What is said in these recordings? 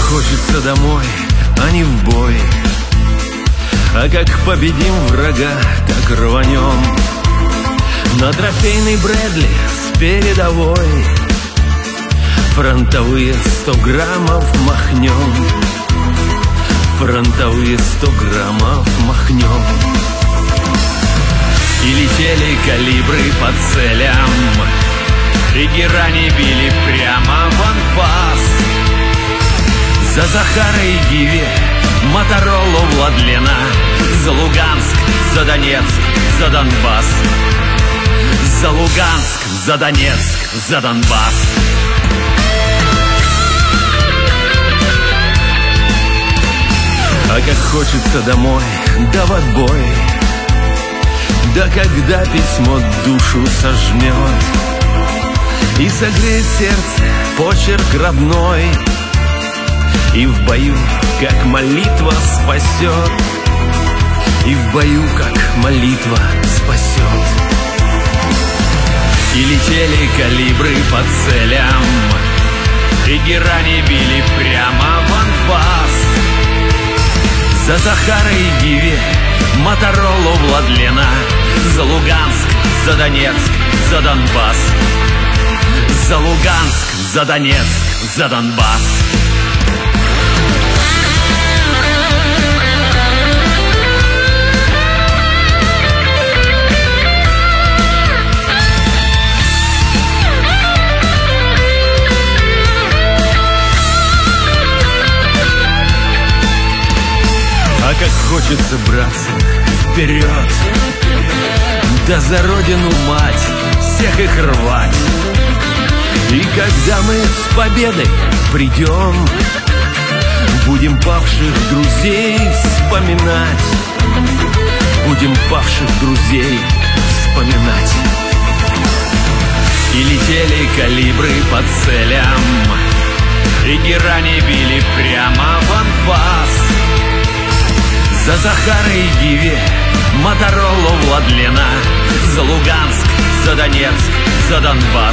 хочется домой, а не в бой. А как победим врага, так рванем на трофейный Брэдли с передовой. Фронтовые 100 граммов махнем, фронтовые 100 граммов махнем. И летели калибры по целям, и герани били прямо в анфас. За Захара и Гиве, Моторолу, Владлена, за Луганск, за Донецк, за Донбасс. За Луганск, за Донецк, за Донбасс. А как хочется домой, да в отбой. Да когда письмо душу сожмет и согреет сердце почерк родной, и в бою, как молитва, спасет, и в бою, как молитва, спасет. И летели калибры по целям, и герани били прямо в анфас. За Захара и Гиве, Моторолу, Владлена, за Луганск, за Донецк, за Донбасс. За Луганск, за Донецк, за Донбасс. А как хочется, братцы, вперед, да за родину мать всех их рвать. И когда мы с победой придем, будем павших друзей вспоминать. Будем павших друзей вспоминать. И летели калибры по целям, и герани били прямо в анфас. За Захара и Гиве, Моторолу, Владлена, за Луганск, за Донецк, за Донбасс.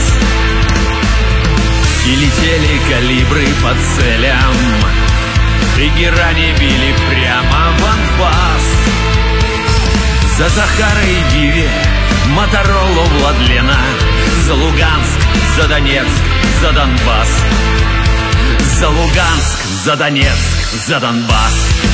И летели калибры по целям, и герани били прямо в анфас. За Захара и Гиве, Моторолу, Владлена, за Луганск, за Донецк, за Донбасс. За Луганск, за Донецк, за Донбасс.